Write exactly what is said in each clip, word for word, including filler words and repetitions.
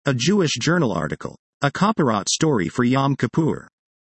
A Jewish Journal article. A Kapparot story for Yom Kippur.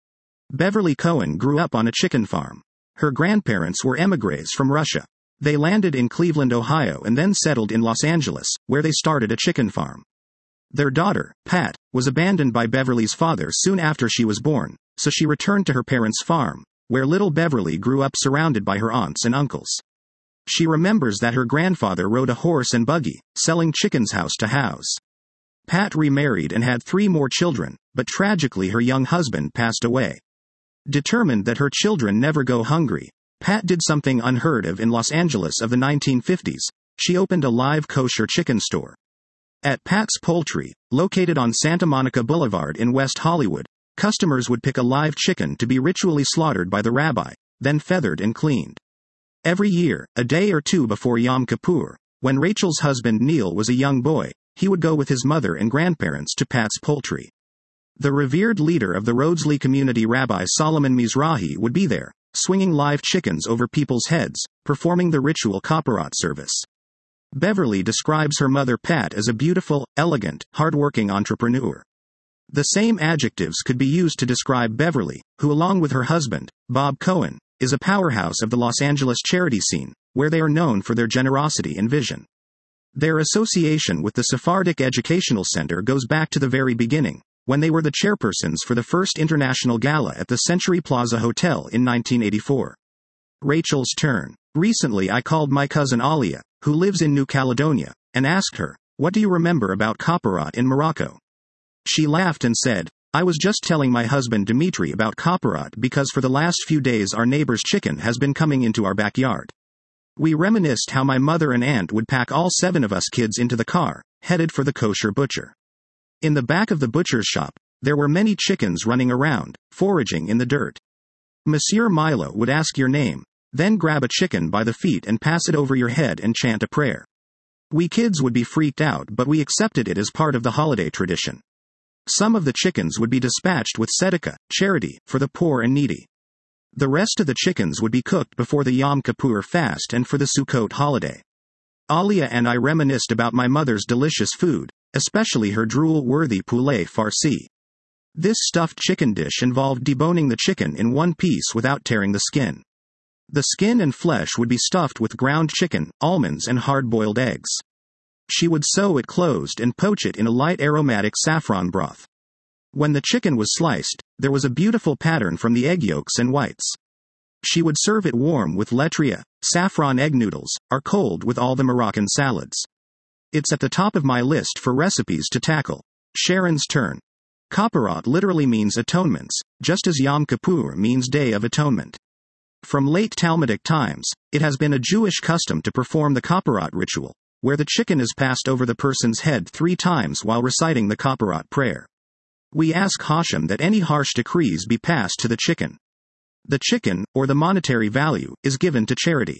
Beverly Cohen grew up on a chicken farm. Her grandparents were émigrés from Russia. They landed in Cleveland, Ohio and then settled in Los Angeles, where they started a chicken farm. Their daughter, Pat, was abandoned by Beverly's father soon after she was born, so she returned to her parents' farm, where little Beverly grew up surrounded by her aunts and uncles. She remembers that her grandfather rode a horse and buggy, selling chickens house to house. Pat remarried and had three more children, but tragically her young husband passed away. Determined that her children never go hungry, Pat did something unheard of in Los Angeles of the nineteen fifties. She opened a live kosher chicken store. At Pat's Poultry, located on Santa Monica Boulevard in West Hollywood, customers would pick a live chicken to be ritually slaughtered by the rabbi, then feathered and cleaned. Every year, a day or two before Yom Kippur, when Rachel's husband Neil was a young boy, he would go with his mother and grandparents to Pat's Poultry. The revered leader of the Rhodesley community, Rabbi Solomon Mizrahi, would be there, swinging live chickens over people's heads, performing the ritual Kapparot service. Beverly describes her mother Pat as a beautiful, elegant, hardworking entrepreneur. The same adjectives could be used to describe Beverly, who along with her husband, Bob Cohen, is a powerhouse of the Los Angeles charity scene, where they are known for their generosity and vision. Their association with the Sephardic Educational Center goes back to the very beginning, when they were the chairpersons for the first international gala at the Century Plaza Hotel in nineteen eighty-four. Rachel's turn. Recently I called my cousin Alia, who lives in New Caledonia, and asked her, "What do you remember about Kapparot in Morocco?" She laughed and said, "I was just telling my husband Dimitri about Kapparot because for the last few days our neighbor's chicken has been coming into our backyard." We reminisced how my mother and aunt would pack all seven of us kids into the car, headed for the kosher butcher. In the back of the butcher's shop, there were many chickens running around, foraging in the dirt. Monsieur Milo would ask your name, then grab a chicken by the feet and pass it over your head and chant a prayer. We kids would be freaked out, but we accepted it as part of the holiday tradition. Some of the chickens would be dispatched with tzedakah, charity, for the poor and needy. The rest of the chickens would be cooked before the Yom Kippur fast and for the Sukkot holiday. Alia and I reminisced about my mother's delicious food, especially her drool-worthy poulet farci. This stuffed chicken dish involved deboning the chicken in one piece without tearing the skin. The skin and flesh would be stuffed with ground chicken, almonds and hard-boiled eggs. She would sew it closed and poach it in a light aromatic saffron broth. When the chicken was sliced, there was a beautiful pattern from the egg yolks and whites. She would serve it warm with letria, saffron egg noodles, or cold with all the Moroccan salads. It's at the top of my list for recipes to tackle. Sharon's turn. Kapparot literally means atonements, just as Yom Kippur means Day of Atonement. From late Talmudic times, it has been a Jewish custom to perform the Kapparot ritual, where the chicken is passed over the person's head three times while reciting the Kapparot prayer. We ask Hashem that any harsh decrees be passed to the chicken. The chicken, or the monetary value, is given to charity.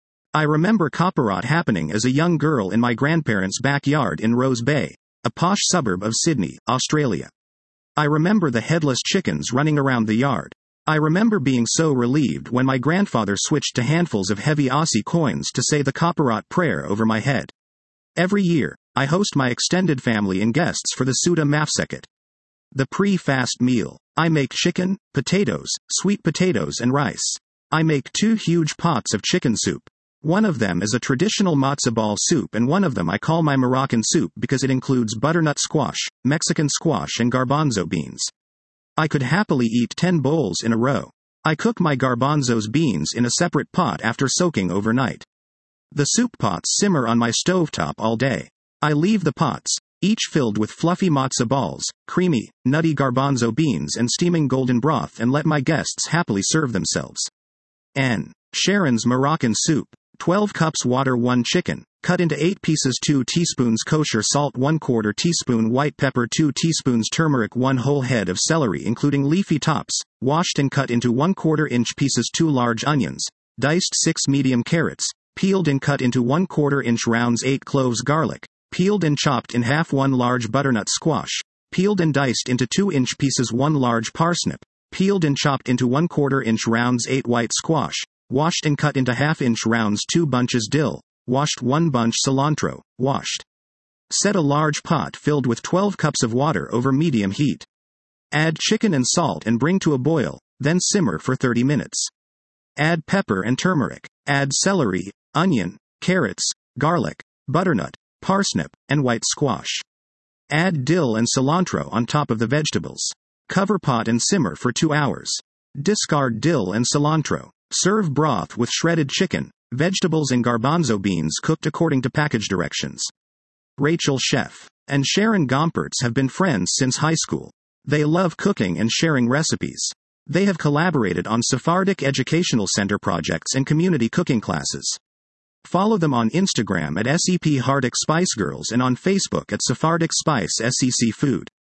I remember Kapparot happening as a young girl in my grandparents' backyard in Rose Bay, a posh suburb of Sydney, Australia. I remember the headless chickens running around the yard. I remember being so relieved when my grandfather switched to handfuls of heavy Aussie coins to say the Kapparot prayer over my head. Every year, I host my extended family and guests for the Suda Mafseket. The pre-fast meal. I make chicken, potatoes, sweet potatoes and rice. I make two huge pots of chicken soup. One of them is a traditional matzo ball soup and one of them I call my Moroccan soup because it includes butternut squash, Mexican squash and garbanzo beans. I could happily eat ten bowls in a row. I cook my garbanzos beans in a separate pot after soaking overnight. The soup pots simmer on my stovetop all day. I leave the pots, each filled with fluffy matzo balls, creamy, nutty garbanzo beans and steaming golden broth and let my guests happily serve themselves. N. Sharon's Moroccan soup. twelve cups water, one chicken, cut into eight pieces, two teaspoons kosher salt, one quarter teaspoon white pepper, two teaspoons turmeric, one whole head of celery including leafy tops, washed and cut into one quarter inch pieces, two large onions, diced six medium carrots, peeled and cut into one quarter inch rounds, eight cloves garlic, peeled and chopped in half, one large butternut squash, peeled and diced into two inch pieces, one large parsnip, peeled and chopped into one quarter inch rounds, eight white squash, washed and cut into half inch rounds, two bunches dill, washed, one bunch cilantro, washed. Set a large pot filled with twelve cups of water over medium heat. Add chicken and salt and bring to a boil, then simmer for thirty minutes. Add pepper and turmeric. Add celery, onion, carrots, garlic, butternut, parsnip, and white squash. Add dill and cilantro on top of the vegetables. Cover pot and simmer for two hours. Discard dill and cilantro. Serve broth with shredded chicken, vegetables and garbanzo beans cooked according to package directions. Rachel Chef and Sharon Gompertz have been friends since high school. They love cooking and sharing recipes. They have collaborated on Sephardic Educational Center projects and community cooking classes. Follow them on Instagram at S E P Hardic Spice Girls and on Facebook at Sephardic Spice S E C Food.